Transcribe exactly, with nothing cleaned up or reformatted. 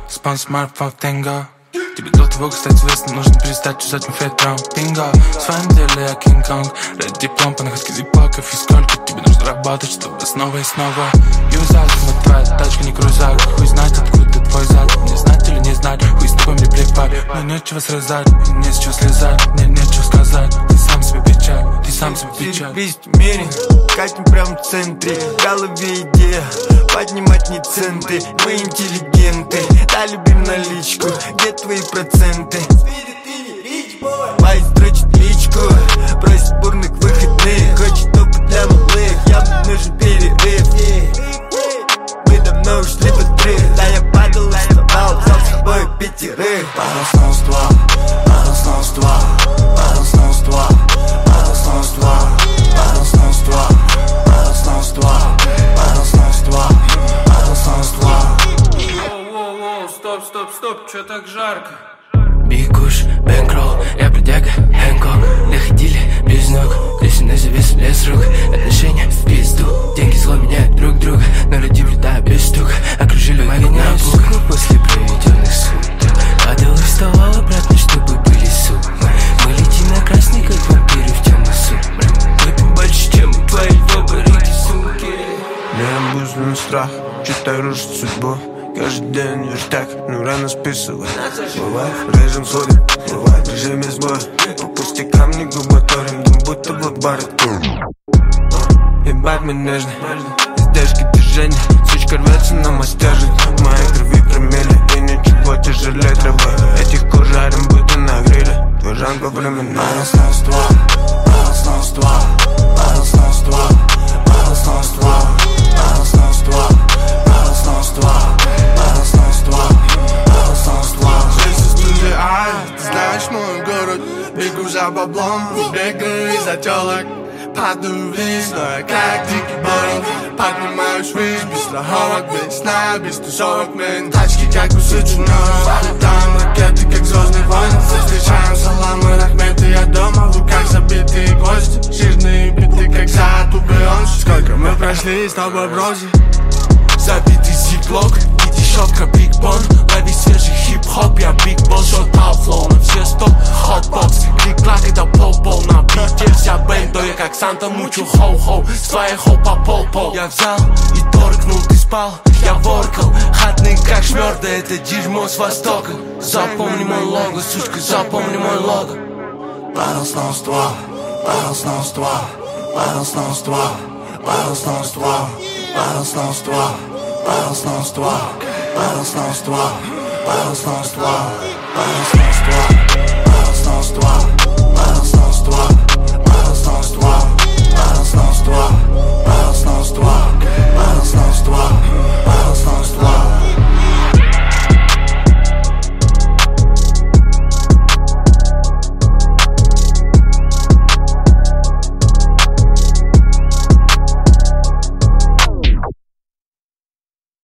спам смартфон тенга. Тебе до того, как стать известным, нужно перестать чесать мой прям пинга. В своем деле я Кинг-Конг, red диплом по находке зипаков. И сколько тебе нужно работать, чтобы снова и снова юзать. Вот твоя тачка не крузак, хуй знать, откуда твой зад. Не знать или не знать, хуй с тобой мне плевать. Мне нечего срезать, не с чего слезать, мне нечего сказать. Ты сам себе печаль, ты сам себе печаль. Весь мире, катим прям в центре. В голове идея, поднимать не центы. Мы интеллигенты, да любим наличку. Где твои проценты? Вайс дрочит личку, просит бурных выходных. Хочет опыт для малых, явно нужен перерыв. Мы давно ушли в отрыв. Да я падал, вставал, взял с собой пятерых. Падал снова с два, падал снова с два, падал снова с два, падал снова с два, падал снова с два, падал снова с два, падал снова с два, падал снова с два. Воу-воу-воу, стоп, стоп, стоп, чё так жарко? Биг Куш, Бэнкролл, я бродяга, Хэнкок. Доходили без ног, здесь на завес лес рук. Отношения в пизду, деньги зло меняют друг друга. Но люди влетают без стука, окружили магию на пух. После проведенных суток падал и вставал обратно, чтобы были суммы. Мы летим на красный, как вампиры в темный сумрак. Выпьем больше, чем твои выборы, сумки. Меня обуздан страх, читаю рушит судьбу. Каждый день верстак, но рано списывает. Бывает, режем сводим, бывает, в режиме сбоя. По пустякам не губаторим, дым будто блокбар. Ебать мы нежны, издержки движения. Сучка рвется на мастержик. В моей крови промели, и ничего тяжелее травы. Этих кожарим будто на гриле. Твой жанр по временам. Падал снова с два, падал снова с два, падал снова с два, падал снова с два, падал снова с два, падал снова с два, падал снова с два, падал снова с два. Жизнь студия, ты знаешь мой город. Бегу за баблом, бегаю из-за телок. Падаю вниз, но я как дикий боров. Поднимаюсь ввысь, без страховок, без сна, без тусовок. Мен тачки как у сычунов. Летаем ракеты, как звездные войны. Встречаем саламы, рахметы, я дома. В руках забитые гости, жирные биты, как сад у Бейонсе. Сколько мы прошли с тобой в розе. Забитый зиплок и дешевка Биг Бон. Лови свежий хип-хоп, я Биг Босс. Шот-аут флоу на все сто, хот-бокс. Клик-клак, это пол-пол на бите. Вся бэндо, я как Санта мучу хоу-хоу. С твоей хоу по пол-пол. Я взял и торкнул, ты спал, я воркал. Хатный как шмёрда, это дерьмо с востока. Запомни мой лого, сучка, запомни мой лого. Падал снова с два, падал снова с два, падал снова с два, падал снова с два, падал снова с два, падал снова с два, падал снова с два, падал снова с два, падал снова с два, падал снова с два.